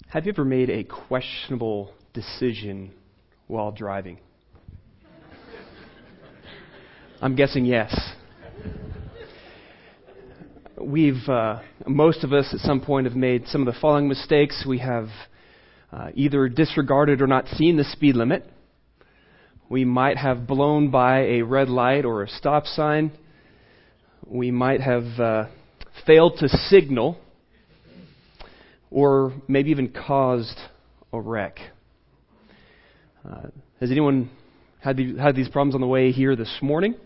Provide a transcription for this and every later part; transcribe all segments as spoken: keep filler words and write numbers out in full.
Have you ever made a questionable decision while driving? I'm guessing yes. We've, uh, most of us at some point have made some of the following mistakes. We have uh, either disregarded or not seen the speed limit. We might have blown by a red light or a stop sign. We might have uh, failed to signal, or maybe even caused a wreck. Uh, has anyone had, the, had these problems on the way here this morning?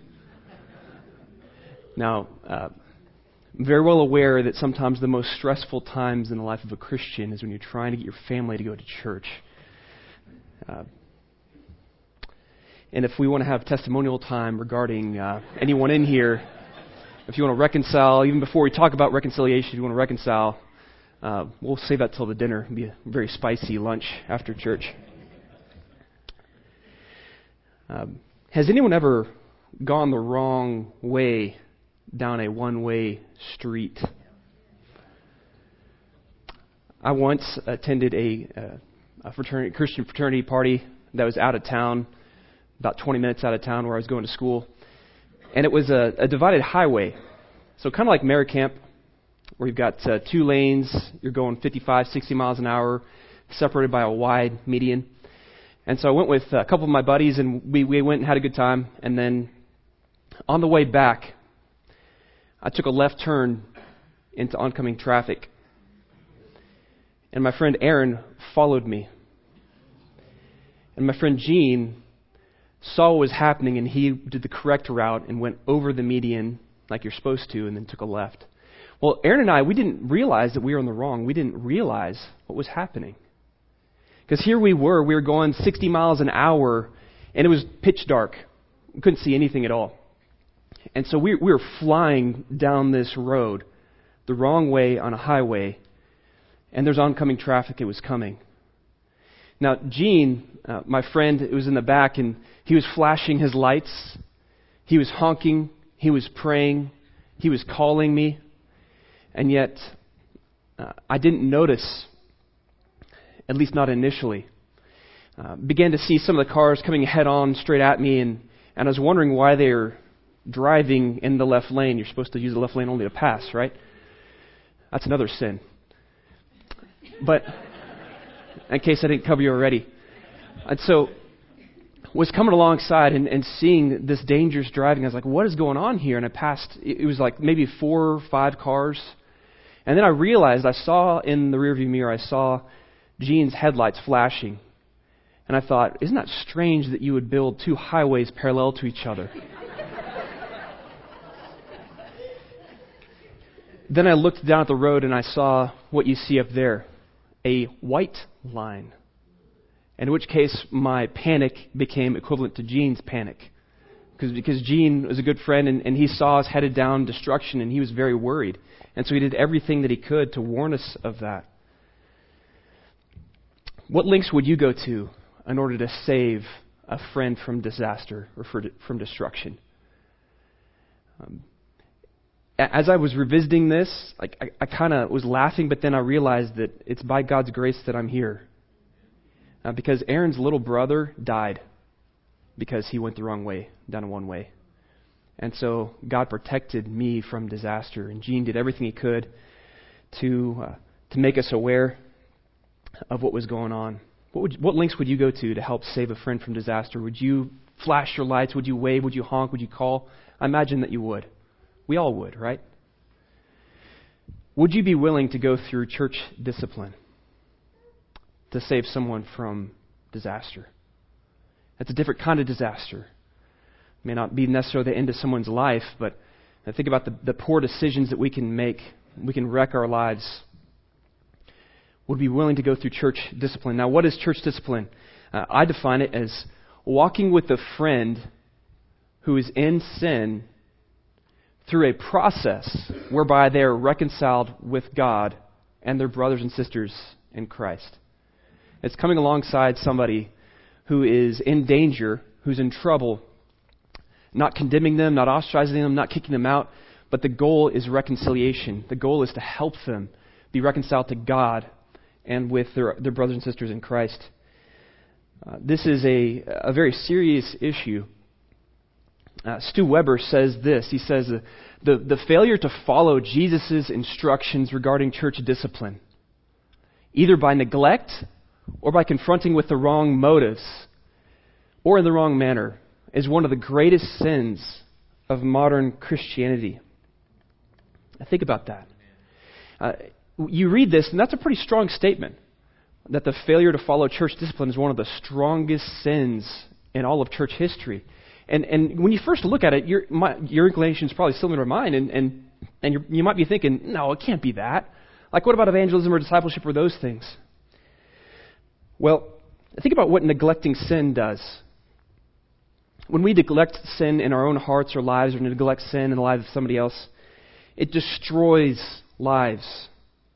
Now, uh, I'm very well aware that sometimes the most stressful times in the life of a Christian is when you're trying to get your family to go to church. Uh, and if we want to have testimonial time regarding uh, anyone in here, if you want to reconcile, even before we talk about reconciliation, if you want to reconcile, uh, we'll save that till the dinner. It'll be a very spicy lunch after church. Um, has anyone ever gone the wrong way down a one-way street? I once attended a, uh, a fraternity, Christian fraternity party that was out of town, about twenty minutes out of town where I was going to school. And it was a, a divided highway. So kind of like Maricamp, where you've got uh, two lanes, you're going fifty-five, sixty miles an hour, separated by a wide median. And so I went with a couple of my buddies, and we, we went and had a good time. And then on the way back, I took a left turn into oncoming traffic. And my friend Aaron followed me. And my friend Gene saw what was happening, and he did the correct route and went over the median like you're supposed to, and then took a left. Well, Aaron and I, we didn't realize that we were in the wrong. We didn't realize what was happening. Because here we were, we were going sixty miles an hour, and it was pitch dark. We couldn't see anything at all. And so we, we were flying down this road the wrong way on a highway, and there's oncoming traffic. It was coming. Now, Gene, uh, my friend, was in the back, and he was flashing his lights. He was honking. He was praying. He was calling me. And yet, uh, I didn't notice, at least not initially. Uh, began to see some of the cars coming head-on straight at me, and, and I was wondering why they were driving in the left lane. You're supposed to use the left lane only to pass, right? That's another sin. But in case I didn't cover you already. And so was coming alongside and, and seeing this dangerous driving. I was like, what is going on here? And I passed, it was like maybe four or five cars. And then I realized, I saw in the rearview mirror, I saw Gene's headlights flashing. And I thought, isn't that strange that you would build two highways parallel to each other? Then I looked down at the road and I saw what you see up there, a white line. In which case, my panic became equivalent to Gene's panic. Because because Gene was a good friend, and, and he saw us headed down destruction, and he was very worried. And so he did everything that he could to warn us of that. What lengths would you go to in order to save a friend from disaster or for, from destruction? Um, as I was revisiting this, like I, I kind of was laughing, but then I realized that it's by God's grace that I'm here. Uh, because Aaron's little brother died because he went the wrong way, down a one way. And so God protected me from disaster, and Gene did everything he could to uh, to make us aware of what was going on. What would, what lengths would you go to to help save a friend from disaster? Would you flash your lights? Would you wave? Would you honk? Would you call? I imagine that you would. We all would, right? Would you be willing to go through church discipline to save someone from disaster? That's a different kind of disaster. It may not be necessarily the end of someone's life, but I think about the, the poor decisions that we can make. We can wreck our lives. Would be willing to go through church discipline. Now, what is church discipline? Uh, I define it as walking with a friend who is in sin through a process whereby they are reconciled with God and their brothers and sisters in Christ. It's coming alongside somebody who is in danger, who's in trouble, not condemning them, not ostracizing them, not kicking them out, but the goal is reconciliation. The goal is to help them be reconciled to God and with their, their brothers and sisters in Christ. Uh, this is a, a very serious issue. Uh, Stu Weber says this. He says, uh, the, the failure to follow Jesus' instructions regarding church discipline, either by neglect or by confronting with the wrong motives or in the wrong manner, is one of the greatest sins of modern Christianity. Think about that. Uh, you read this, and that's a pretty strong statement, that the failure to follow church discipline is one of the strongest sins in all of church history. And and when you first look at it, your my, your inclination is probably similar to mine, and and, and you're, you might be thinking, no, it can't be that. Like, what about evangelism or discipleship or those things? Well, think about what neglecting sin does. When we neglect sin in our own hearts or lives, or neglect sin in the lives of somebody else, it destroys lives.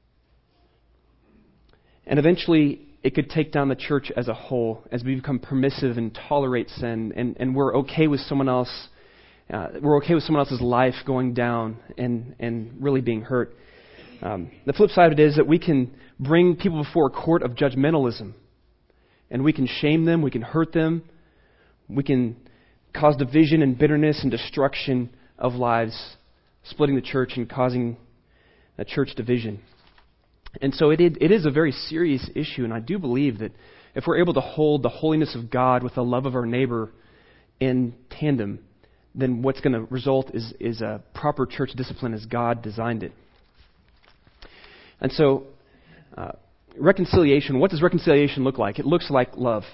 And eventually, it could take down the church as a whole, as we become permissive and tolerate sin, and, and we're okay with someone else, uh, we're okay with someone else's life going down and, and really being hurt. Um, the flip side of it is that we can bring people before a court of judgmentalism, and we can shame them, we can hurt them, we can cause division and bitterness and destruction of lives, splitting the church and causing a church division. And so it, it is a very serious issue, and I do believe that if we're able to hold the holiness of God with the love of our neighbor in tandem, then what's going to result is, is a proper church discipline as God designed it. And so, uh, reconciliation, what does reconciliation look like? It looks like love.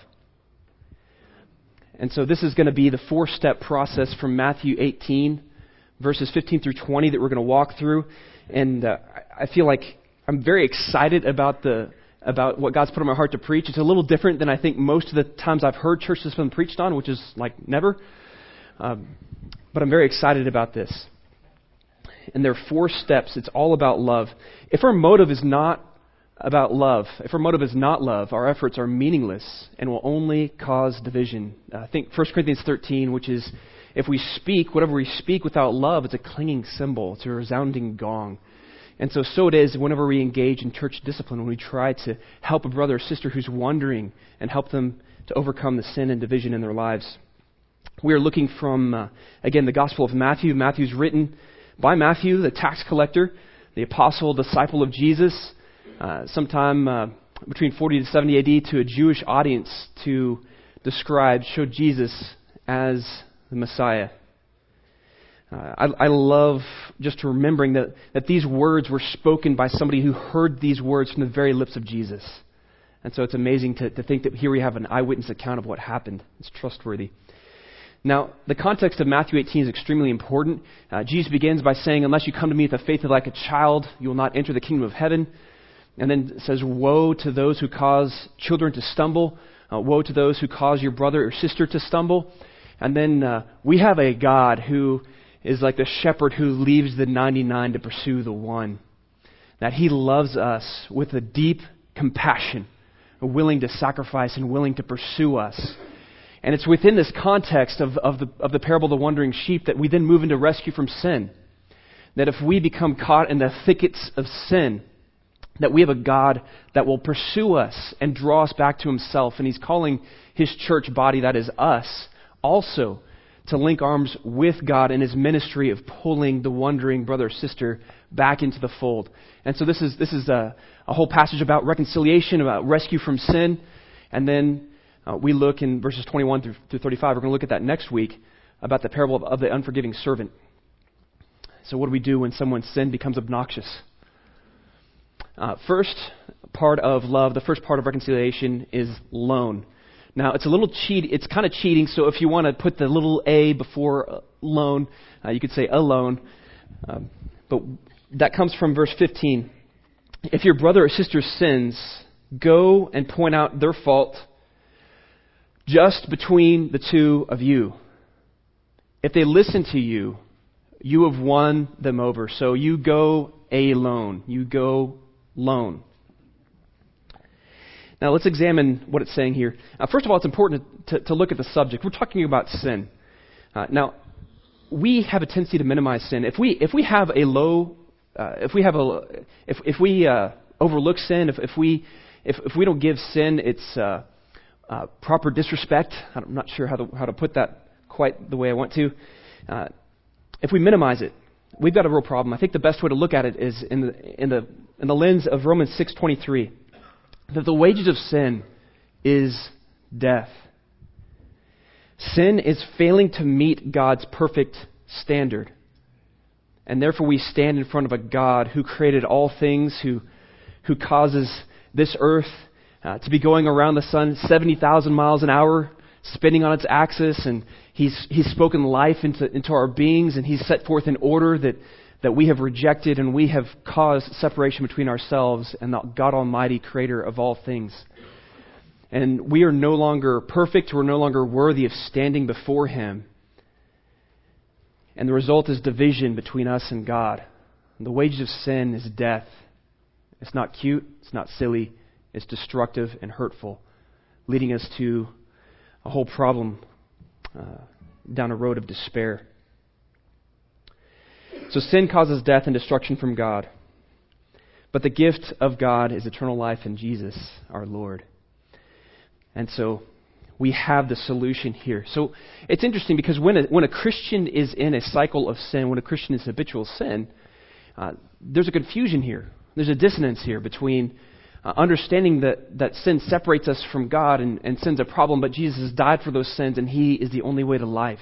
And so this is going to be the four-step process from Matthew eighteen, verses fifteen through twenty that we're going to walk through. And uh, I feel like I'm very excited about the about what God's put on my heart to preach. It's a little different than I think most of the times I've heard church discipline preached on, which is like never. Um, but I'm very excited about this. And there are four steps. It's all about love. If our motive is not about love, if our motive is not love, our efforts are meaningless and will only cause division. Uh, think First Corinthians thirteen, which is, if we speak, whatever we speak without love, it's a clanging cymbal. It's a resounding gong. And so, so it is whenever we engage in church discipline, when we try to help a brother or sister who's wandering and help them to overcome the sin and division in their lives. We are looking from, uh, again, the Gospel of Matthew. Matthew's written by Matthew, the tax collector, the apostle, disciple of Jesus, uh, sometime uh, between forty to seventy A D to a Jewish audience to describe, show Jesus as the Messiah. Uh, I, I love just remembering that, that these words were spoken by somebody who heard these words from the very lips of Jesus. And so it's amazing to, to think that here we have an eyewitness account of what happened. It's trustworthy. Now, the context of Matthew eighteen is extremely important. Uh, Jesus begins by saying, unless you come to me with a faith like a child, you will not enter the kingdom of heaven. And then it says, woe to those who cause children to stumble. Uh, woe to those who cause your brother or sister to stumble. And then uh, we have a God who is like the shepherd who leaves the ninety-nine to pursue the one. That He loves us with a deep compassion, willing to sacrifice and willing to pursue us. And it's within this context of, of, the, of the parable of the wandering sheep that we then move into rescue from sin. That if we become caught in the thickets of sin, that we have a God that will pursue us and draw us back to Himself. And He's calling His church body, that is us, also to link arms with God in His ministry of pulling the wandering brother or sister back into the fold. And so this is this is a, a whole passage about reconciliation, about rescue from sin. And then uh, we look in verses twenty-one through, through thirty-five. We're going to look at that next week about the parable of, of the unforgiving servant. So what do we do when someone's sin becomes obnoxious? Uh, first part of love, the first part of reconciliation is loan. Now, it's a little cheat. It's kind of cheating, so if you want to put the little a before uh, loan, uh, you could say alone. Um, but that comes from verse fifteen. If your brother or sister sins, go and point out their fault just between the two of you. If they listen to you, you have won them over. So you go alone. You go lone. Now let's examine what it's saying here. Uh, first of all, it's important to, to, to look at the subject. We're talking about sin. Uh, now, we have a tendency to minimize sin. If we if we have a low, uh, if we have a if if we uh, overlook sin, if if we if, if we don't give sin its uh, uh, proper disrespect, I'm not sure how to, how to put that quite the way I want to, uh, if we minimize it, we've got a real problem. I think the best way to look at it is in the in the in the lens of Romans six twenty-three, that the wages of sin is death. Sin is failing to meet God's perfect standard. And therefore we stand in front of a God who created all things, who who causes this earth uh, to be going around the sun seventy thousand miles an hour, spinning on its axis, and He's He's spoken life into, into our beings, and He's set forth an order that, that we have rejected, and we have caused separation between ourselves and the God Almighty, creator of all things. And we are no longer perfect, we're no longer worthy of standing before Him. And the result is division between us and God. And the wages of sin is death. It's not cute, it's not silly, it's destructive and hurtful, leading us to a whole problem uh, down a road of despair. So sin causes death and destruction from God. But the gift of God is eternal life in Jesus, our Lord. And so we have the solution here. So it's interesting because when a, when a Christian is in a cycle of sin, when a Christian is habitual sin, uh, there's a confusion here. There's a dissonance here between uh, understanding that, that sin separates us from God and, and sin's a problem, but Jesus has died for those sins and He is the only way to life.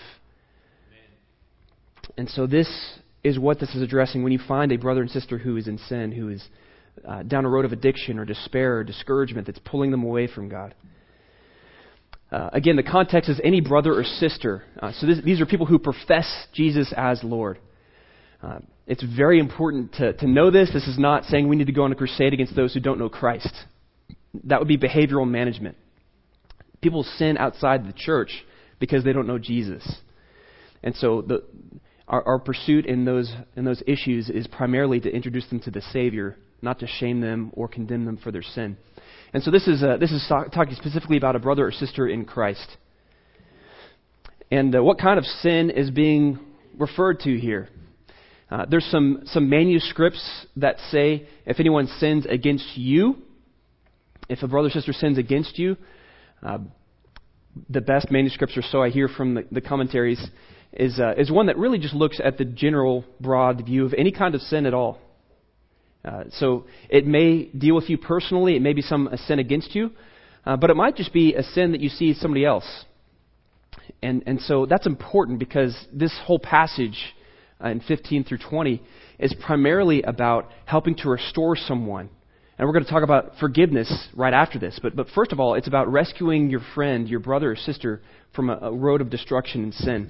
Amen. And so this is what this is addressing. When you find a brother and sister who is in sin, who is uh, down a road of addiction or despair or discouragement that's pulling them away from God. Uh, again, the context is any brother or sister. Uh, so this, these are people who profess Jesus as Lord. Uh, it's very important to, to know this. This is not saying we need to go on a crusade against those who don't know Christ. That would be behavioral management. People sin outside the church because they don't know Jesus. And so the, our, our pursuit in those in those issues is primarily to introduce them to the Savior, not to shame them or condemn them for their sin. And so this is uh, this is talking specifically about a brother or sister in Christ. And uh, what kind of sin is being referred to here? Uh, there's some, some manuscripts that say if anyone sins against you, if a brother or sister sins against you, uh, the best manuscripts, or so I hear from the, the commentaries, is uh, is one that really just looks at the general broad view of any kind of sin at all. Uh, so it may deal with you personally, it may be some a sin against you, uh, but it might just be a sin that you see somebody else. And and so that's important because this whole passage uh, in fifteen through twenty is primarily about helping to restore someone. And we're going to talk about forgiveness right after this. But but first of all, it's about rescuing your friend, your brother or sister, from a, a road of destruction and sin.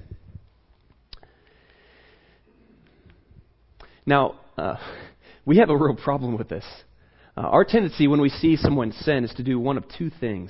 Now, uh, we have a real problem with this. Uh, our tendency when we see someone sin is to do one of two things.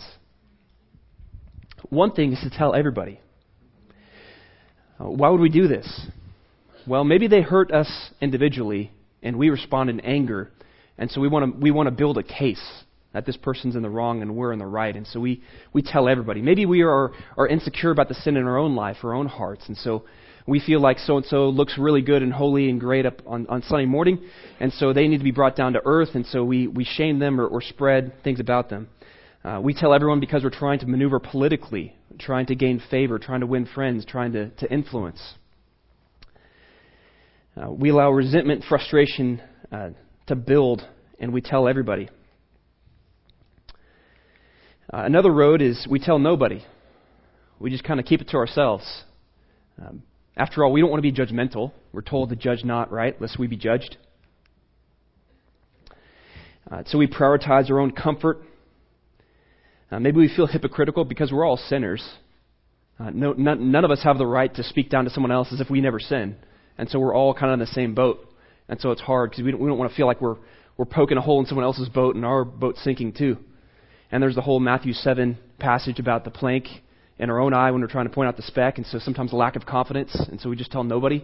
One thing is to tell everybody. Uh, why would we do this? Well, maybe they hurt us individually, and we respond in anger, and so we want to we want to build a case that this person's in the wrong and we're in the right, and so we, we tell everybody. Maybe we are are insecure about the sin in our own life, our own hearts, and so we feel like so-and-so looks really good and holy and great up on, on Sunday morning, and so they need to be brought down to earth, and so we, we shame them or, or spread things about them. Uh, we tell everyone because we're trying to maneuver politically, trying to gain favor, trying to win friends, trying to, to influence. Uh, we allow resentment, frustration uh, to build, and we tell everybody. Uh, another road is we tell nobody. We just kind of keep it to ourselves. Um, After all, we don't want to be judgmental. We're told to judge not, right, lest we be judged. Uh, so we prioritize our own comfort. Uh, maybe we feel hypocritical because we're all sinners. Uh, no, none, none of us have the right to speak down to someone else as if we never sin. And so we're all kind of in the same boat. And so it's hard because we don't, we don't want to feel like we're we're poking a hole in someone else's boat and our boat's sinking too. And there's the whole Matthew seven passage about the plank in our own eye when we're trying to point out the speck, and so sometimes a lack of confidence, and so we just tell nobody.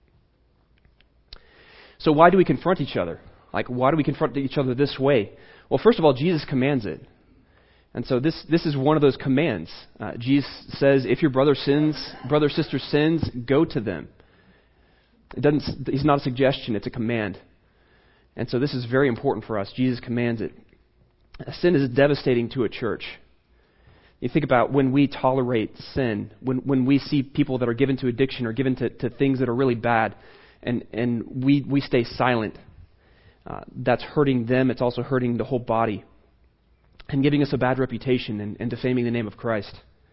So why do we confront each other? Like, why do we confront each other this way? Well, first of all, Jesus commands it. And so this this is one of those commands. Uh, Jesus says, if your brother sins, brother or sister sins, go to them. It doesn't. It's not a suggestion, it's a command. And so this is very important for us. Jesus commands it. Sin is devastating to a church. You think about when we tolerate sin, when, when we see people that are given to addiction or given to, to things that are really bad, and, and we, we stay silent. Uh, that's hurting them. It's also hurting the whole body and giving us a bad reputation and, and defaming the name of Christ.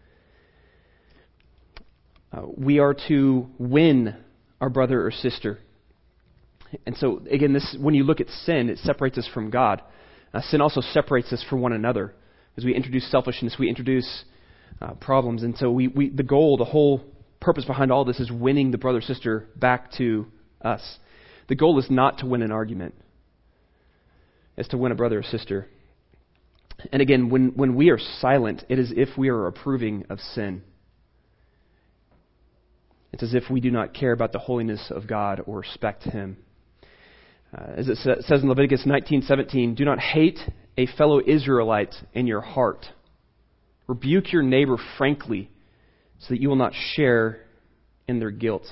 Uh, we are to win our brother or sister. And so, again, this when you look at sin, it separates us from God. Uh, sin also separates us from one another. As we introduce selfishness, we introduce uh, problems. And so we, we, the goal, the whole purpose behind all this is winning the brother or sister back to us. The goal is not to win an argument. It's to win a brother or sister. And again, when, when we are silent, it is if we are approving of sin. It's as if we do not care about the holiness of God or respect Him. Uh, as it sa- says in Leviticus nineteen seventeen, do not hate a fellow Israelite in your heart. Rebuke your neighbor frankly so that you will not share in their guilt.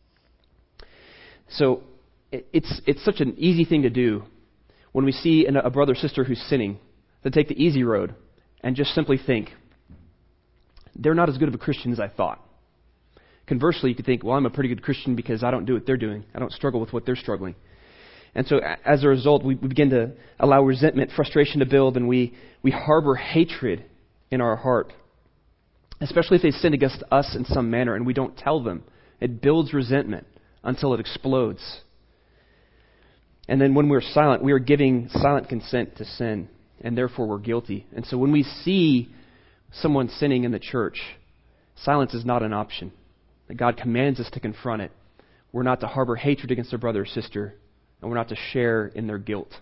So it, it's it's such an easy thing to do when we see a brother or sister who's sinning, to take the easy road and just simply think, they're not as good of a Christian as I thought. Conversely, you could think, well, I'm a pretty good Christian because I don't do what they're doing. I don't struggle with what they're struggling. And so as a result, we begin to allow resentment, frustration to build, and we, we harbor hatred in our heart, especially if they sin against us in some manner and we don't tell them. It builds resentment until it explodes. And then when we're silent, we are giving silent consent to sin, and therefore we're guilty. And so when we see someone sinning in the church, silence is not an option. God commands us to confront it. We're not to harbor hatred against our brother or sister, and we're not to share in their guilt.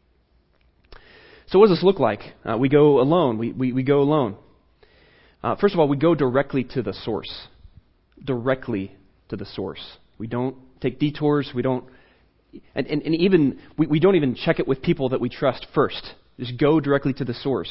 So what does this look like? Uh, we go alone. We, we, we go alone. Uh, first of all, we go directly to the source. Directly to the source. We don't take detours. We don't, and, and, and even, we, we don't even check it with people that we trust first. Just go directly to the source.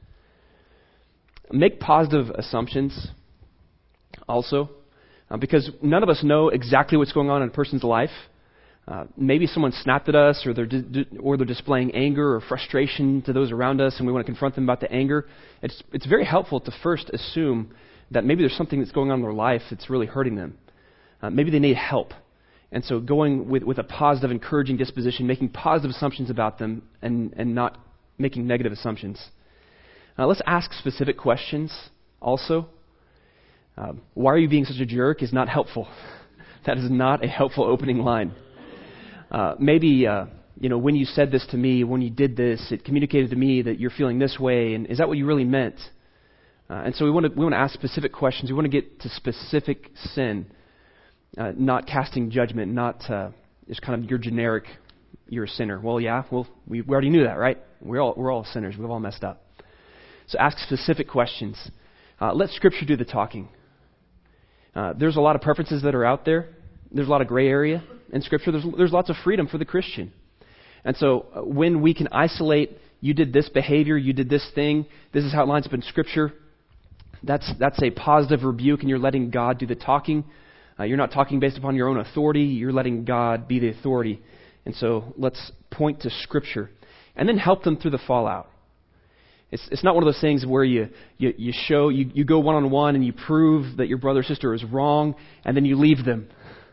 Make positive assumptions also. Uh, because none of us know exactly what's going on in a person's life. Uh, maybe someone snapped at us, or they're di- or they're displaying anger or frustration to those around us, and we want to confront them about the anger. It's it's very helpful to first assume that maybe there's something that's going on in their life that's really hurting them. Uh, maybe they need help, and so going with, with a positive, encouraging disposition, making positive assumptions about them, and and not making negative assumptions. Uh, let's ask specific questions also. Um, why are you being such a jerk is not helpful. That is not a helpful opening line. Uh, maybe, uh, you know, when you said this to me, when you did this, it communicated to me that you're feeling this way, and is that what you really meant? Uh, and so we want to we want to ask specific questions. We want to get to specific sin, uh, not casting judgment, not uh, just kind of your generic, you're a sinner. Well, yeah, well, we, we already knew that, right? We're all we're all sinners. We've all messed up. So ask specific questions. Uh, let Scripture do the talking. Uh, there's a lot of preferences that are out there. There's a lot of gray area in Scripture. There's, there's lots of freedom for the Christian. And so uh, when we can isolate, you did this behavior, you did this thing, this is how it lines up in Scripture, that's that's a positive rebuke, and you're letting God do the talking. Uh, you're not talking based upon your own authority. You're letting God be the authority. And so let's point to Scripture. And then help them through the fallout. It's it's not one of those things where you, you, you show, you, you go one-on-one and you prove that your brother or sister is wrong, and then you leave them.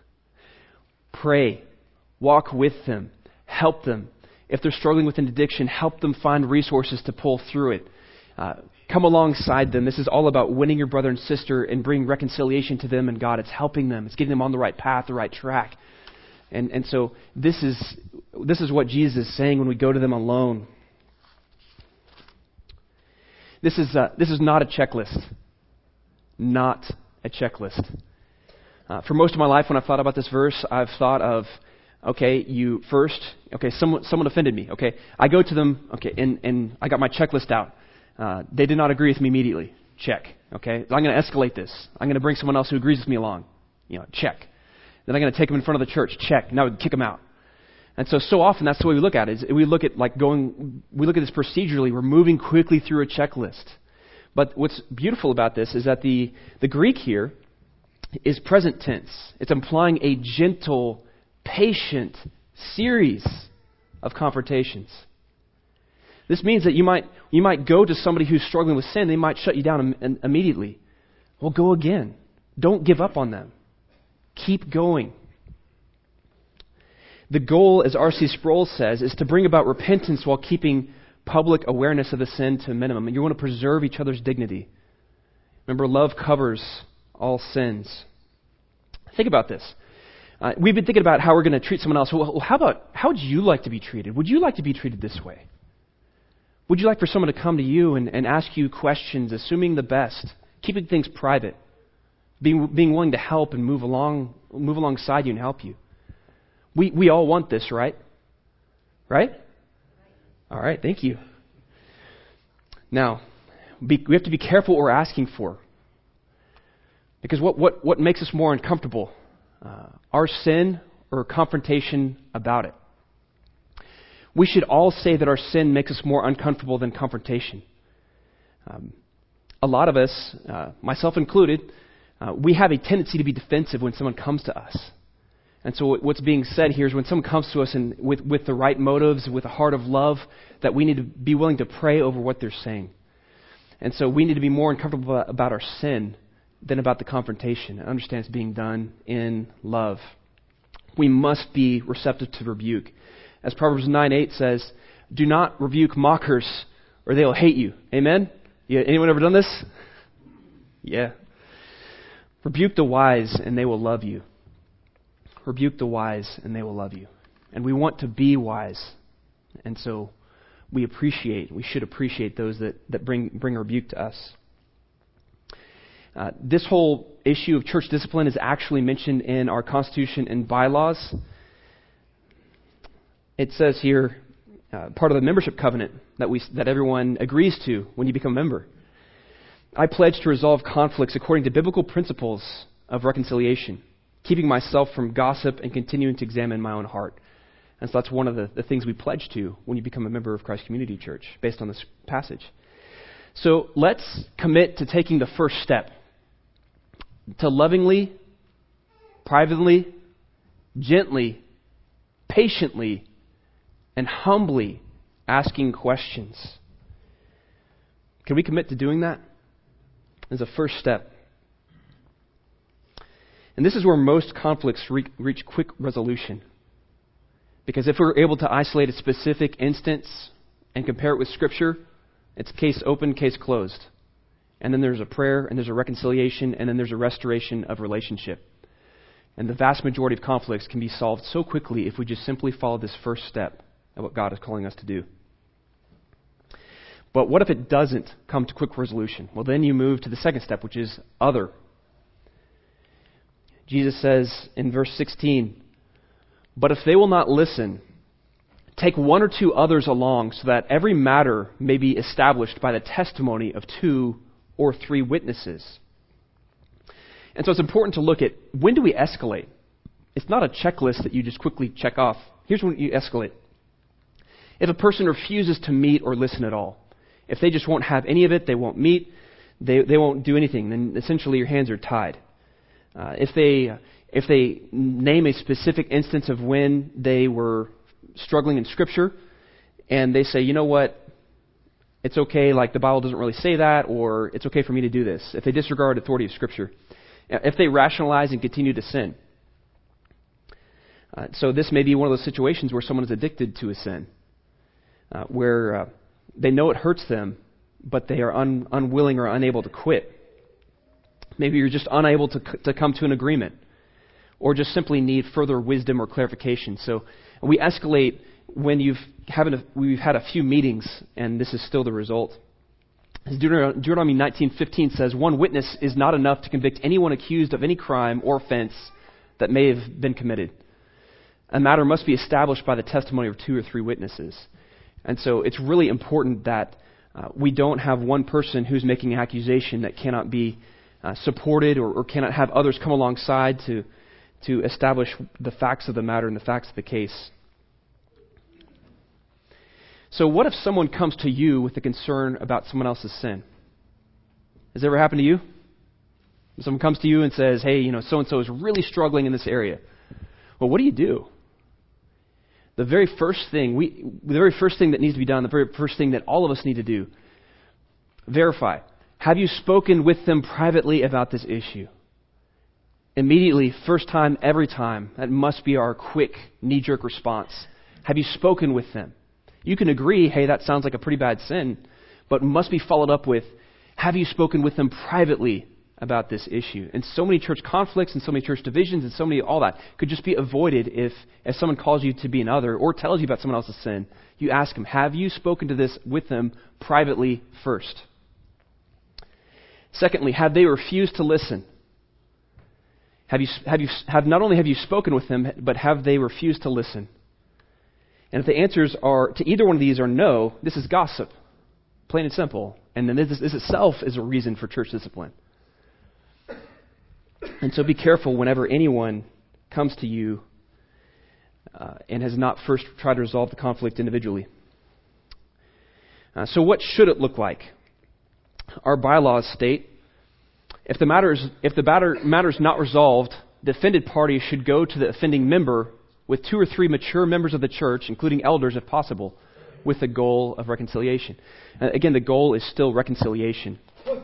Pray. Walk with them. Help them. If they're struggling with an addiction, help them find resources to pull through it. Uh, come alongside them. This is all about winning your brother and sister and bringing reconciliation to them and God. It's helping them. It's getting them on the right path, the right track. And and so this is this is what Jesus is saying when we go to them alone. This is uh, this is not a checklist. Not a checklist. Uh, for most of my life, when I've thought about this verse, I've thought of, okay, you first, okay, someone someone offended me. Okay, I go to them, okay, and, and I got my checklist out. Uh, they did not agree with me immediately. Check. Okay, so I'm going to escalate this. I'm going to bring someone else who agrees with me along. You know, check. Then I'm going to take them in front of the church. Check. Now we kick them out. And so, so often that's the way we look at it. Is we look at like going, we look at this procedurally. We're moving quickly through a checklist. But what's beautiful about this is that the, the Greek here is present tense. It's implying a gentle, patient series of confrontations. This means that you might you might go to somebody who's struggling with sin. They might shut you down im- im- immediately. Well, go again. Don't give up on them. Keep going. The goal, as R C Sproul says, is to bring about repentance while keeping public awareness of the sin to a minimum. And you want to preserve each other's dignity. Remember, love covers all sins. Think about this. Uh, we've been thinking about how we're going to treat someone else. Well, how about, how would you like to be treated? Would you like to be treated this way? Would you like for someone to come to you and, and ask you questions, assuming the best, keeping things private, being being willing to help and move along, move alongside you and help you? We we all want this, right? Right? All right, thank you. Now, be, we have to be careful what we're asking for. Because what, what, what makes us more uncomfortable? Uh, our sin or confrontation about it? We should all say that our sin makes us more uncomfortable than confrontation. Um, a lot of us, uh, myself included, uh, we have a tendency to be defensive when someone comes to us. And so what's being said here is when someone comes to us and with, with the right motives, with a heart of love, that we need to be willing to pray over what they're saying. And so we need to be more uncomfortable about our sin than about the confrontation and understand it's being done in love. We must be receptive to rebuke. As Proverbs nine eight says, do not rebuke mockers or they'll hate you. Amen? Yeah, anyone ever done this? Yeah. Rebuke the wise and they will love you. Rebuke the wise and they will love you. And we want to be wise. And so we appreciate, we should appreciate those that, that bring, bring rebuke to us. Uh, this whole issue of church discipline is actually mentioned in our Constitution and bylaws. It says here, uh, part of the membership covenant that we that everyone agrees to when you become a member. I pledge to resolve conflicts according to biblical principles of reconciliation, keeping myself from gossip and continuing to examine my own heart. And so that's one of the, the things we pledge to when you become a member of Christ Community Church, based on this passage. So let's commit to taking the first step, to lovingly, privately, gently, patiently, and humbly asking questions. Can we commit to doing that as a first step? And this is where most conflicts re- reach quick resolution. Because if we're able to isolate a specific instance and compare it with Scripture, it's case open, case closed. And then there's a prayer, and there's a reconciliation, and then there's a restoration of relationship. And the vast majority of conflicts can be solved so quickly if we just simply follow this first step of what God is calling us to do. But what if it doesn't come to quick resolution? Well, then you move to the second step, which is other. Jesus says in verse sixteen, but if they will not listen, take one or two others along so that every matter may be established by the testimony of two or three witnesses. And so it's important to look at, when do we escalate? It's not a checklist that you just quickly check off. Here's when you escalate. If a person refuses to meet or listen at all, if they just won't have any of it, they won't meet, they they won't do anything, then essentially your hands are tied. Uh, if they if they name a specific instance of when they were struggling in Scripture, and they say, you know what, it's okay, like the Bible doesn't really say that, or it's okay for me to do this. If they disregard authority of Scripture, if they rationalize and continue to sin. Uh, so this may be one of those situations where someone is addicted to a sin, uh, where uh, they know it hurts them, but they are un- unwilling or unable to quit. Maybe you're just unable to c- to come to an agreement, or just simply need further wisdom or clarification. So we escalate when you've having a, we've had a few meetings, and this is still the result. As Deuteronomy nineteen fifteen says, one witness is not enough to convict anyone accused of any crime or offense that may have been committed. A matter must be established by the testimony of two or three witnesses. And so it's really important that uh, we don't have one person who's making an accusation that cannot be uh, supported or, or cannot have others come alongside to to establish the facts of the matter and the facts of the case. So what if someone comes to you with a concern about someone else's sin? Has it ever happened to you? Someone comes to you and says, hey, you know, so-and-so is really struggling in this area. Well, what do you do? The very first thing we, the very first thing that needs to be done, the very first thing that all of us need to do, verify. Have you spoken with them privately about this issue? Immediately, first time, every time. That must be our quick, knee-jerk response. Have you spoken with them? You can agree, hey, that sounds like a pretty bad sin, but must be followed up with, have you spoken with them privately about this issue? And so many church conflicts and so many church divisions and so many, all that could just be avoided if, if someone calls you to be another or tells you about someone else's sin, you ask them, have you spoken to this with them privately first? Secondly, have they refused to listen? Have you, have you, have not only have you spoken with them, but have they refused to listen? And if the answers are to either one of these are no, this is gossip, plain and simple. And then this, this itself is a reason for church discipline. And so be careful whenever anyone comes to you uh, and has not first tried to resolve the conflict individually. Uh, so what should it look like? Our bylaws state, if the matter is, if the matter, matter is not resolved, the offended party should go to the offending member with two or three mature members of the church, including elders if possible, with the goal of reconciliation. Uh, again, the goal is still reconciliation.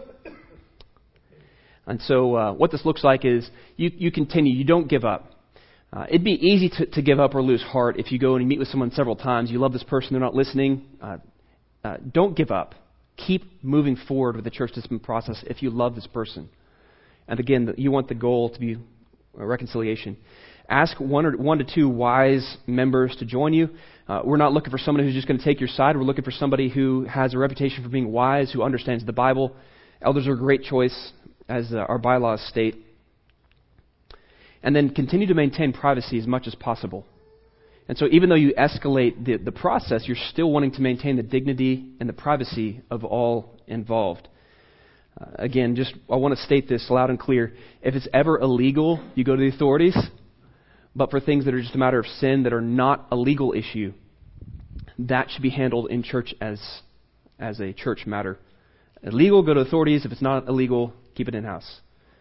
And so uh, what this looks like is you, you continue, you don't give up. Uh, it'd be easy to, to give up or lose heart if you go and you meet with someone several times, you love this person, they're not listening. Uh, uh, don't give up. Keep moving forward with the church discipline process if you love this person. And again, you want the goal to be reconciliation. Ask one or one to two wise members to join you. Uh, we're not looking for someone who's just going to take your side. We're looking for somebody who has a reputation for being wise, who understands the Bible. Elders are a great choice, as uh, our bylaws state. And then continue to maintain privacy as much as possible. And so even though you escalate the, the process, you're still wanting to maintain the dignity and the privacy of all involved. Uh, again, just I want to state this loud and clear. If it's ever illegal, you go to the authorities. But for things that are just a matter of sin that are not a legal issue, that should be handled in church as, as a church matter. Illegal, go to authorities. If it's not illegal, keep it in-house.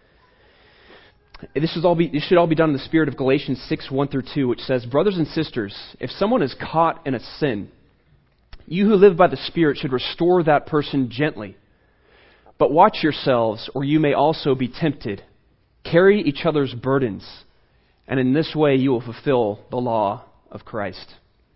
This, is all be, this should all be done in the spirit of Galatians six, one through two, which says, brothers and sisters, if someone is caught in a sin, you who live by the Spirit should restore that person gently. But watch yourselves, or you may also be tempted. Carry each other's burdens, and in this way you will fulfill the law of Christ.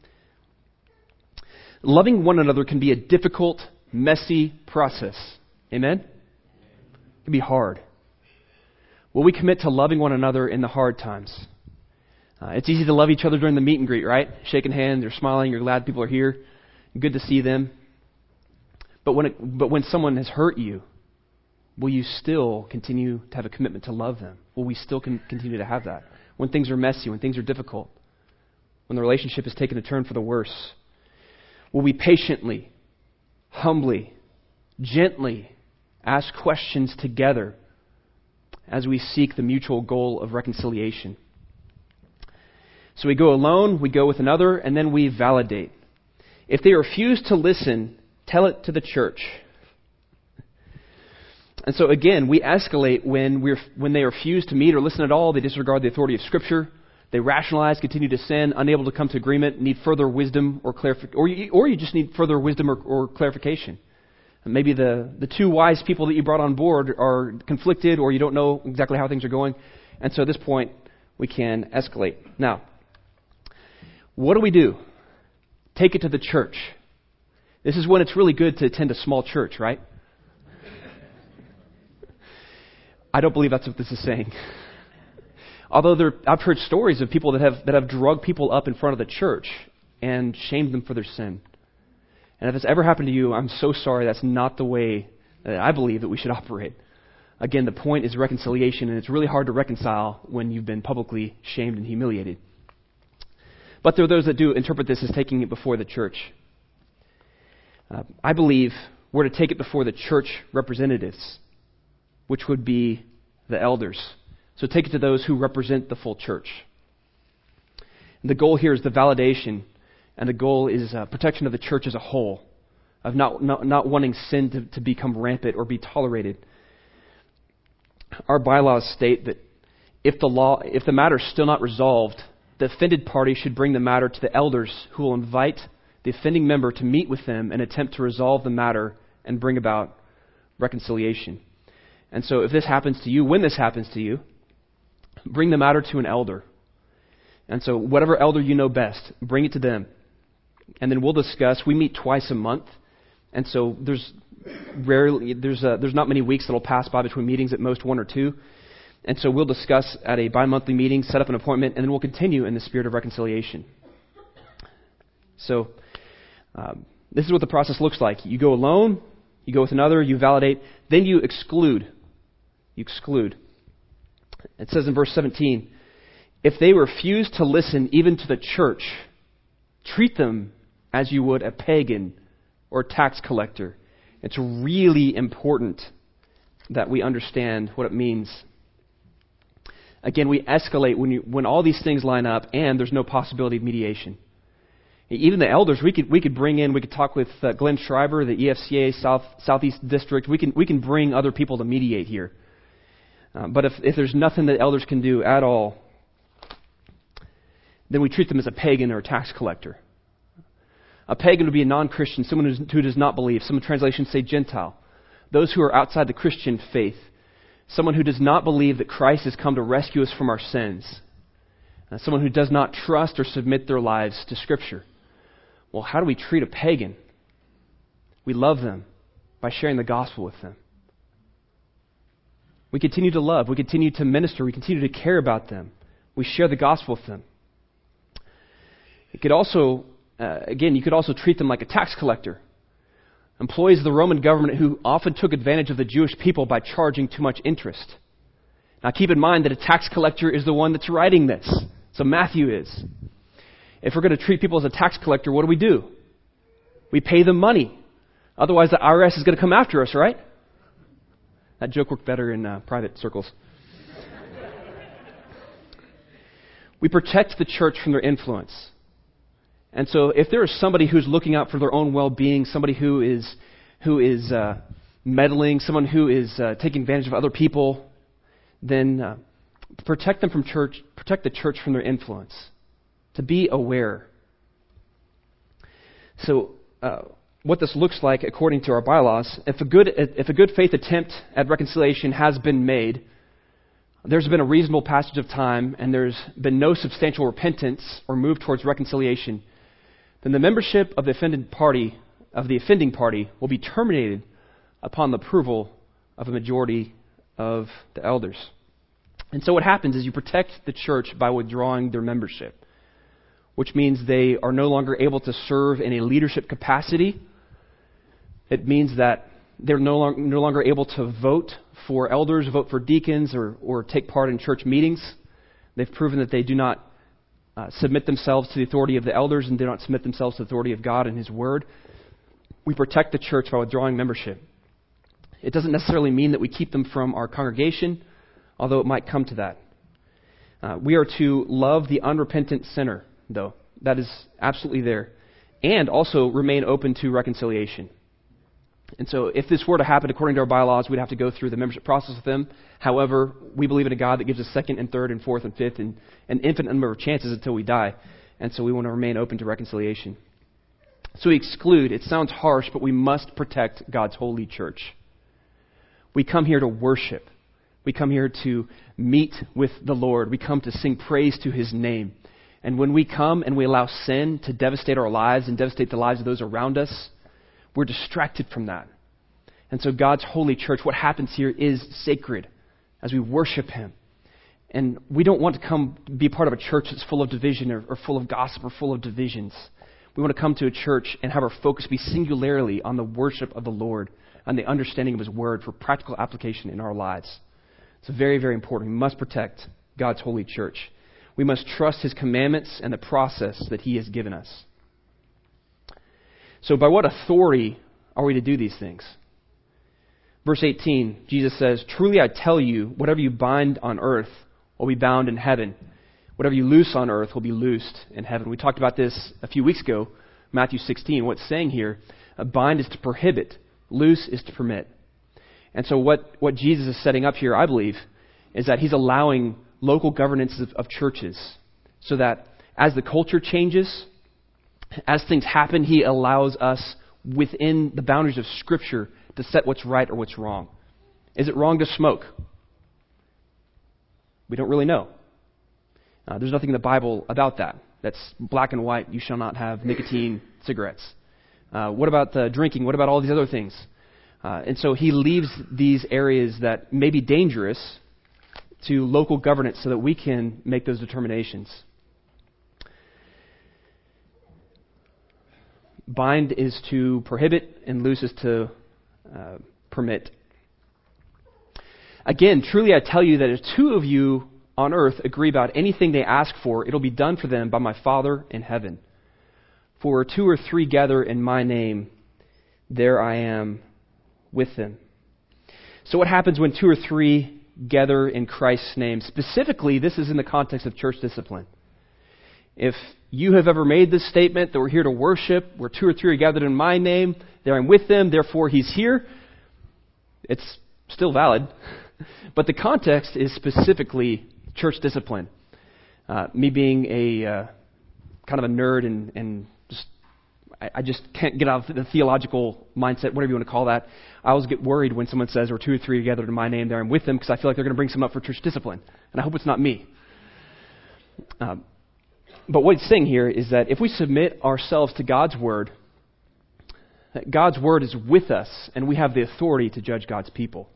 Loving one another can be a difficult, messy process. Amen? It can be hard. Will we commit to loving one another in the hard times? Uh, it's easy to love each other during the meet and greet, right? Shaking hands, you're smiling, you're glad people are here. Good to see them. But when it, but when someone has hurt you, will you still continue to have a commitment to love them? Will we still con- continue to have that? When things are messy, when things are difficult, when the relationship has taken a turn for the worse, will we patiently, humbly, gently ask questions together as we seek the mutual goal of reconciliation? So we go alone, we go with another, and then we validate. If they refuse to listen, tell it to the church. And so again, we escalate when we're when they refuse to meet or listen at all. They disregard the authority of Scripture. They rationalize, continue to sin, unable to come to agreement, need further wisdom or clarification, or you, or you just need further wisdom or, or clarification. And maybe the, the two wise people that you brought on board are conflicted, or you don't know exactly how things are going. And so at this point, we can escalate. Now, what do we do? Take it to the church. This is when it's really good to attend a small church, right? I don't believe that's what this is saying. Although there, I've heard stories of people that have that have drugged people up in front of the church and shamed them for their sin. And if it's ever happened to you, I'm so sorry. That's not the way that I believe that we should operate. Again, the point is reconciliation, and it's really hard to reconcile when you've been publicly shamed and humiliated. But there are those that do interpret this as taking it before the church. Uh, I believe we're to take it before the church representatives, which would be the elders. So take it to those who represent the full church. And the goal here is the validation, and the goal is uh, protection of the church as a whole, of not, not, not wanting sin to, to become rampant or be tolerated. Our bylaws state that if the law, if the matter is still not resolved, the offended party should bring the matter to the elders, who will invite the offending member to meet with them and attempt to resolve the matter and bring about reconciliation. And so if this happens to you, when this happens to you, bring the matter to an elder. And so whatever elder you know best, bring it to them. And then we'll discuss. We meet twice a month. And so there's rarely, there's uh, there's not many weeks that will pass by between meetings, at most one or two. And so we'll discuss at a bi-monthly meeting, set up an appointment, and then we'll continue in the spirit of reconciliation. So um, this is what the process looks like. You go alone, you go with another, you validate, then you exclude. You exclude. It says in verse seventeen, if they refuse to listen even to the church, treat them as you would a pagan or tax collector. It's really important that we understand what it means. Again, we escalate when you, when all these things line up and there's no possibility of mediation. Even the elders, we could we could bring in, we could talk with uh, Glenn Schreiber, the E F C A South Southeast District. We can we can bring other people to mediate here. Uh, but if, if there's nothing that elders can do at all, then we treat them as a pagan or a tax collector. A pagan would be a non-Christian, someone who's, who does not believe. Some translations say Gentile. Those who are outside the Christian faith. Someone who does not believe that Christ has come to rescue us from our sins. Uh, someone who does not trust or submit their lives to Scripture. Well, how do we treat a pagan? We love them by sharing the gospel with them. We continue to love. We continue to minister. We continue to care about them. We share the gospel with them. It could also, uh, again, you could also treat them like a tax collector. Employees of the Roman government who often took advantage of the Jewish people by charging too much interest. Now keep in mind that a tax collector is the one that's writing this. So Matthew is. If we're going to treat people as a tax collector, what do we do? We pay them money. Otherwise the I R S is going to come after us, right? That joke worked better in uh, private circles. We protect the church from their influence. And so if there is somebody who's looking out for their own well-being, somebody who is who is uh, meddling, someone who is uh, taking advantage of other people, then uh, protect them from church, protect the church from their influence. To be aware. So uh, what this looks like according to our bylaws, if a good if a good faith attempt at reconciliation has been made, there's been a reasonable passage of time, and there's been no substantial repentance or move towards reconciliation, then the membership of the offended party, of the offending party, will be terminated upon the approval of a majority of the elders. And so what happens is you protect the church by withdrawing their membership, which means they are no longer able to serve in a leadership capacity. It means that they're no, long, no longer able to vote for elders, vote for deacons, or, or take part in church meetings. They've proven that they do not uh, submit themselves to the authority of the elders and do not submit themselves to the authority of God and His Word. We protect the church by withdrawing membership. It doesn't necessarily mean that we keep them from our congregation, although it might come to that. Uh, we are to love the unrepentant sinner, though. That is absolutely there. And also remain open to reconciliation. And so if this were to happen according to our bylaws, we'd have to go through the membership process with them. However, we believe in a God that gives us second and third and fourth and fifth and an infinite number of chances until we die. And so we want to remain open to reconciliation. So we exclude. It sounds harsh, but we must protect God's holy church. We come here to worship. We come here to meet with the Lord. We come to sing praise to His name. And when we come and we allow sin to devastate our lives and devastate the lives of those around us, we're distracted from that. And so God's holy church, what happens here is sacred as we worship Him. And we don't want to come be part of a church that's full of division or, or full of gossip or full of divisions. We want to come to a church and have our focus be singularly on the worship of the Lord, on the understanding of His Word for practical application in our lives. It's very, very important. We must protect God's holy church. We must trust His commandments and the process that He has given us. So by what authority are we to do these things? Verse eighteen, Jesus says, "Truly I tell you, whatever you bind on earth will be bound in heaven. Whatever you loose on earth will be loosed in heaven." We talked about this a few weeks ago, Matthew sixteen. What's saying here, a bind is to prohibit, loose is to permit. And so what, what Jesus is setting up here, I believe, is that He's allowing local governance of, of churches so that as the culture changes, as things happen, He allows us within the boundaries of Scripture to set what's right or what's wrong. Is it wrong to smoke? We don't really know. Uh, there's nothing in the Bible about that. That's black and white. You shall not have nicotine cigarettes. Uh, what about the drinking? What about all these other things? Uh, and so He leaves these areas that may be dangerous to local governance so that we can make those determinations. Bind is to prohibit, and loose is to uh, permit. Again, truly I tell you that if two of you on earth agree about anything they ask for, it'll be done for them by my Father in heaven. For where two or three gather in my name, there I am with them. So what happens when two or three gather in Christ's name? Specifically, this is in the context of church discipline. If you have ever made this statement that we're here to worship, where two or three are gathered in my name, there I'm with them, therefore He's here, it's still valid. But the context is specifically church discipline. Uh, me being a uh, kind of a nerd and, and just I, I just can't get out of the theological mindset, whatever you want to call that. I always get worried when someone says, or two or three are gathered in my name, there I'm with them, because I feel like they're going to bring some up for church discipline. And I hope it's not me. Um, but what it's saying here is that if we submit ourselves to God's Word, that God's Word is with us, and we have the authority to judge God's people.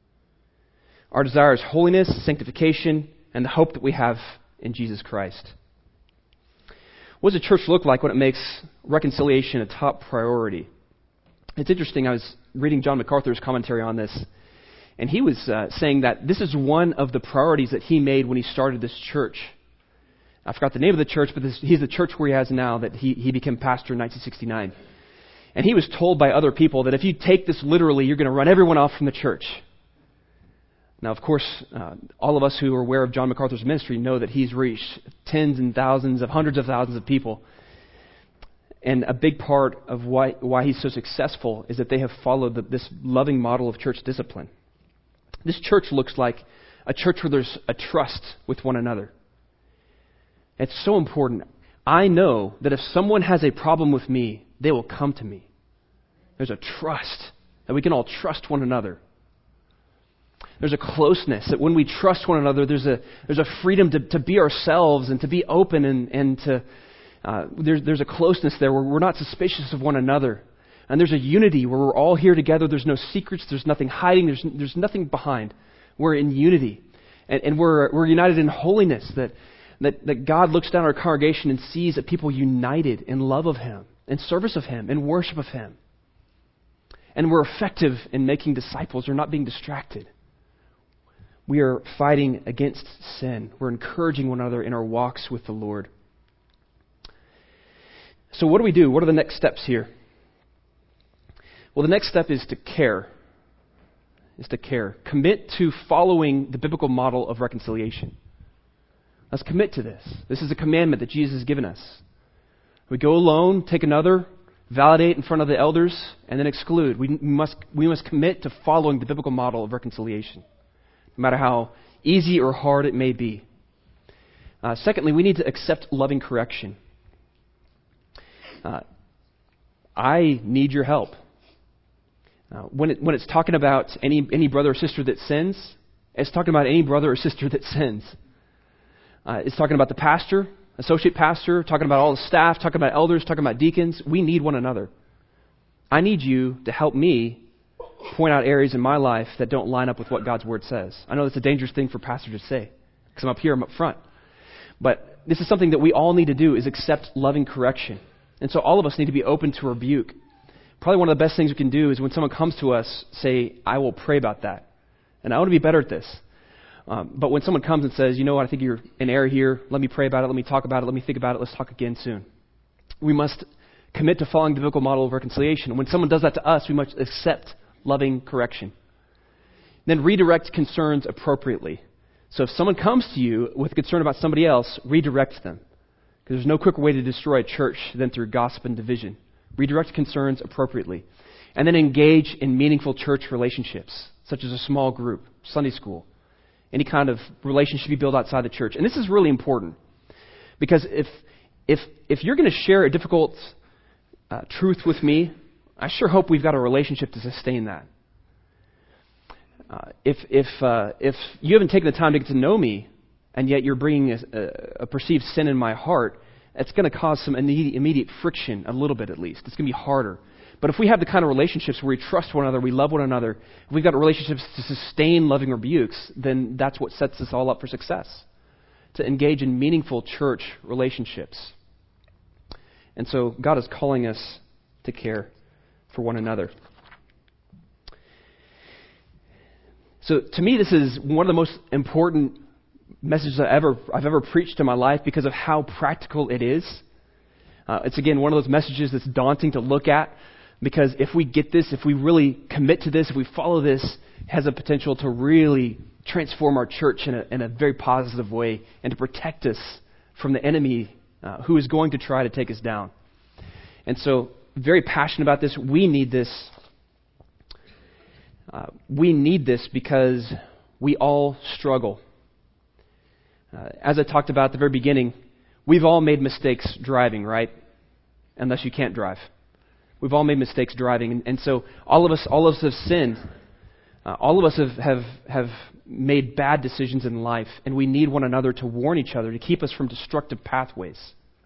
Our desire is holiness, sanctification, and the hope that we have in Jesus Christ. What does a church look like when it makes reconciliation a top priority? It's interesting, I was reading John MacArthur's commentary on this, and he was uh, saying that this is one of the priorities that he made when he started this church. I forgot the name of the church, but this, he's the church where he has now, that he, he became pastor in nineteen sixty-nine. And he was told by other people that if you take this literally, you're going to run everyone off from the church. Now, of course, uh, all of us who are aware of John MacArthur's ministry know that he's reached tens and thousands of hundreds of thousands of people. And a big part of why, why he's so successful is that they have followed the, this loving model of church discipline. This church looks like a church where there's a trust with one another. It's so important. I know that if someone has a problem with me, they will come to me. There's a trust that we can all trust one another. There's a closeness that when we trust one another, there's a there's a freedom to, to be ourselves and to be open and, and to uh, there's there's a closeness there where we're not suspicious of one another. And there's a unity where we're all here together. There's no secrets. There's nothing hiding. There's there's nothing behind. We're in unity, and, and we're we're united in holiness. That that that God looks down at our congregation and sees that people united in love of Him, in service of Him, in worship of Him. And we're effective in making disciples. We're not being distracted. We are fighting against sin. We're encouraging one another in our walks with the Lord. So what do we do? What are the next steps here? Well, the next step is to care. Is to care. Commit to following the biblical model of reconciliation. Let's commit to this. This is a commandment that Jesus has given us. We go alone, take another, validate in front of the elders, and then exclude. We must, we must commit to following the biblical model of reconciliation, no matter how easy or hard it may be. Uh, secondly, we need to accept loving correction. Uh, I need your help. Uh, when, it, when it's talking about any, any brother or sister that sins, it's talking about any brother or sister that sins. Uh, it's talking about the pastor, associate pastor, talking about all the staff, talking about elders, talking about deacons. We need one another. I need you to help me point out areas in my life that don't line up with what God's Word says. I know that's a dangerous thing for pastors to say, because I'm up here, I'm up front. But this is something that we all need to do, is accept loving correction. And so all of us need to be open to rebuke. Probably one of the best things we can do is when someone comes to us, say, I will pray about that. And I want to be better at this. Um, but when someone comes and says, you know what, I think you're in error here, let me pray about it, let me talk about it, let me think about it, let's talk again soon. We must commit to following the biblical model of reconciliation. And when someone does that to us, we must accept loving correction. Then redirect concerns appropriately. So if someone comes to you with a concern about somebody else, redirect them. Because there's no quicker way to destroy a church than through gossip and division. Redirect concerns appropriately. And then engage in meaningful church relationships, such as a small group, Sunday school, any kind of relationship you build outside the church. And this is really important. Because if if if you're going to share a difficult uh, truth with me, I sure hope we've got a relationship to sustain that. Uh, if if uh, if you haven't taken the time to get to know me, and yet you're bringing a, a, a perceived sin in my heart, it's going to cause some immediate, immediate friction, a little bit at least. It's going to be harder. But if we have the kind of relationships where we trust one another, we love one another, if we've got relationships to sustain loving rebukes, then that's what sets us all up for success, to engage in meaningful church relationships. And so God is calling us to care for one another. So to me, this is one of the most important messages I ever, I've ever preached in my life because of how practical it is. Uh, it's, again, one of those messages that's daunting to look at, because if we get this, if we really commit to this, if we follow this, it has a potential to really transform our church in a, in a very positive way and to protect us from the enemy uh, who is going to try to take us down. And so, very passionate about this. We need this. Uh, we need this because we all struggle. Uh, as I talked about at the very beginning, we've all made mistakes driving, right? Unless you can't drive. We've all made mistakes driving, and, and so all of us, all of us have sinned. Uh, all of us have, have have made bad decisions in life, and we need one another to warn each other, to keep us from destructive pathways.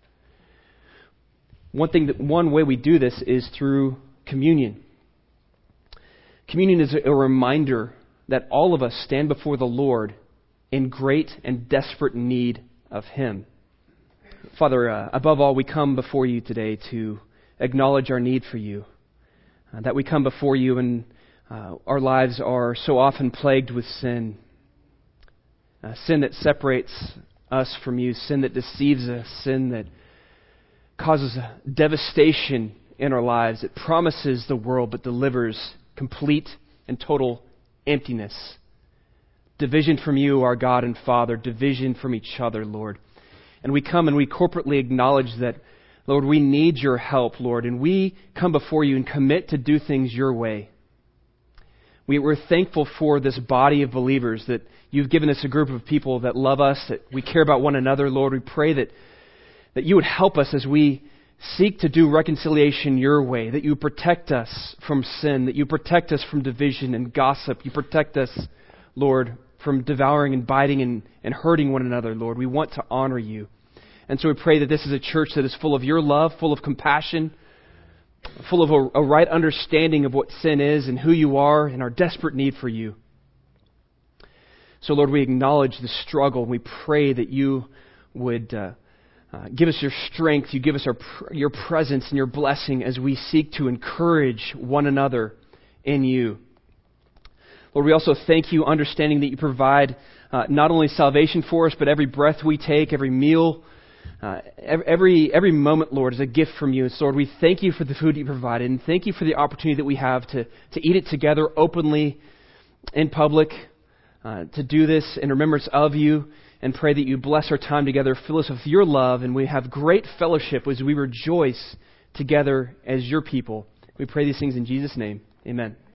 One thing that one way we do this is through communion. Communion is a reminder that all of us stand before the Lord in great and desperate need of Him. Father, uh, above all, we come before you today to acknowledge our need for you, uh, that we come before you and uh, our lives are so often plagued with sin, uh, sin that separates us from you, sin that deceives us, sin that causes devastation in our lives. It promises the world but delivers complete and total emptiness. Division from you, our God and Father, division from each other, Lord. And we come and we corporately acknowledge that, Lord, we need your help, Lord, and we come before you and commit to do things your way. We, we're thankful for this body of believers, that you've given us a group of people that love us, that we care about one another, Lord. We pray that, that you would help us as we seek to do reconciliation your way, that you protect us from sin, that you protect us from division and gossip. You protect us, Lord, from devouring and biting and, and hurting one another, Lord. We want to honor you. And so we pray that this is a church that is full of your love, full of compassion, full of a, a right understanding of what sin is and who you are and our desperate need for you. So, Lord, we acknowledge the struggle. We pray that you would uh, uh, give us your strength. You give us our, your presence and your blessing as we seek to encourage one another in you. Lord, we also thank you, understanding that you provide uh, not only salvation for us, but every breath we take, every meal, uh, every every moment, Lord, is a gift from you. And so, Lord, we thank you for the food you provided, and thank you for the opportunity that we have to, to eat it together openly in public, uh, to do this in remembrance of you, and pray that you bless our time together, fill us with your love, and we have great fellowship as we rejoice together as your people. We pray these things in Jesus' name. Amen.